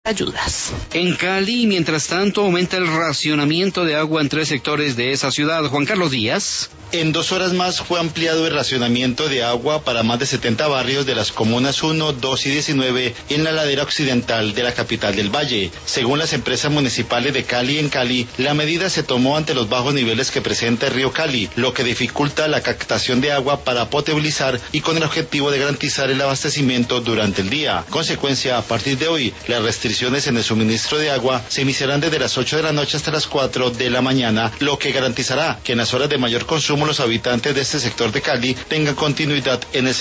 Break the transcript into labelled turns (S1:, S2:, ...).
S1: ayudas.
S2: En Cali, mientras tanto, aumenta el racionamiento de agua en 3 sectores de esa ciudad. Juan Carlos Díaz.
S3: En 2 horas más fue ampliado el racionamiento de agua para más de 70 barrios de las comunas 1, 2 y 19 en la ladera occidental de la capital del Valle. Según las empresas municipales de Cali, en Cali, la medida se tomó ante los bajos niveles que presenta el río Cali, lo que dificulta la captación de agua para potabilizar y con el objetivo de garantizar el abastecimiento durante el día. Consecuencia, a partir de hoy, las restricciones en el suministro de agua se iniciarán desde las 8 de la noche hasta las 4 de la mañana, lo que garantizará que en las horas de mayor consumo los habitantes de este sector de Cali tengan continuidad en el